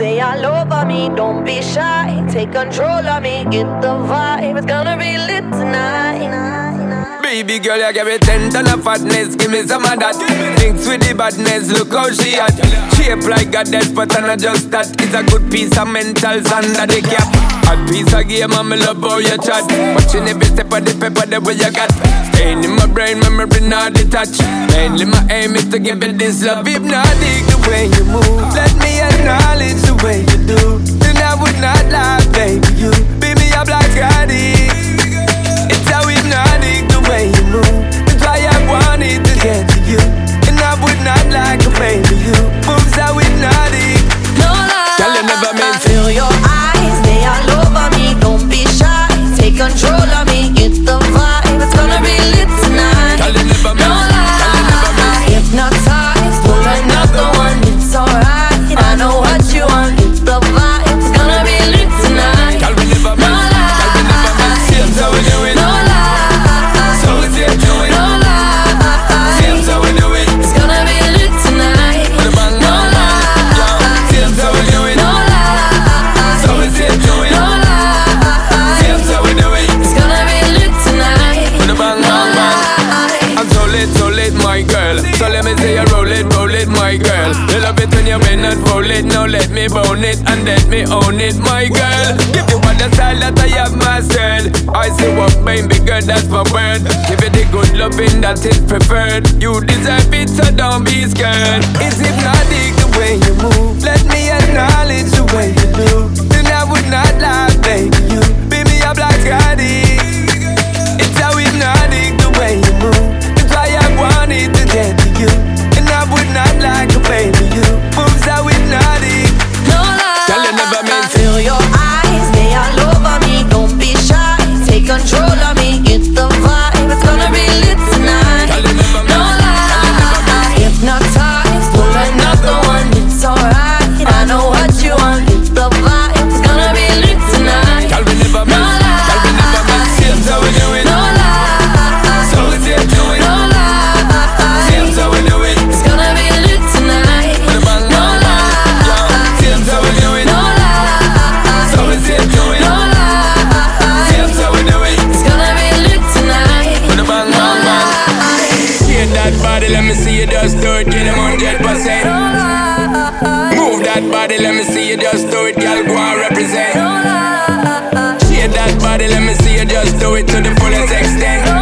they all over me. Don't be shy, take control of me. Get the vibe, it's gonna be lit tonight. Baby girl, you give me 10 ton of fatness, give me some of that. Thinks with the badness, look how she at. Shape like a death, but I'm not just that. It's a good piece of mentals under the cap. Hot piece of game, and me love how you chat. Watching every step of the paper, the way you got. Staying in my brain, memory not detached. Mainly my aim is to give it this love. Hypnotic the way you move, let me acknowledge the way you do. Then I would not lie, baby, you beat me up like Gotti. It's how hypnotic the way you move. That's why I wanted to get to you. And I would not like a baby, you moves how hypnotic. No lie, girl, you never meant to. Feel your eyes, they all over me. Don't be shy, take control of me. Get the vibe, it's gonna be lit tonight. Girl, you never meant. No lie, hypnotized, pull another one. It's alright, I know what you want. Get the vibe, it's gonna be lit tonight. Girl, we never meant. Girl, we never meant. Seems how we do it. No lie, so we see it do it. no lie, Seems how we do it. it's gonna be lit tonight. With a bang, No bang, bang. lie, Seems how we do it. no lie, So we see it do it. no lie, Seems how we do it. it's gonna be lit tonight. With a bang, bang, bang. I'm so lit, my girl. So let me say you roll it, my girl. You love it when you bend and roll it. Now let me bone it and let me own it, my girl. Give you all the style that I have mastered. I say what, baby girl, that's my word. Give it the good loving that is preferred. You deserve it, so don't be scared. It's hypnotic the way you move. Let me acknowledge the way you do. Then I would not lie, baby, you beat me up like Gotti. It's how hypnotic the way you move. That's why I wanted to get to you. And I would not like a baby, you moves how hypnotic. No lie, Girl, you never meant to. feel your eyes, they all over me. Don't be shy, take control of me. Get the vibe, it's gonna be lit tonight. Girl, you never No meant. lie, hypnotized, pull another one. It's alright, I know what you want. Get the vibe, it's gonna be lit tonight. Girl, we never No meant. Girl, we never meant. Seems how we do it. No lie, So we see it do it. no lie, Seems how we do it. it's gonna be lit tonight. With a bang, No bang, bang. lie, Seems how we do it. no lie, So we see it do it. no lie, Seems how we do it. it's gonna be lit tonight. With a bang, No bang, bang. lie, Shake that body, let me see you just do it. Get them 100%. no lie, Move that body, let me see you just do it. Girl, go and represent. no lie, Shake that body, let me see you just do it to the fullest extent.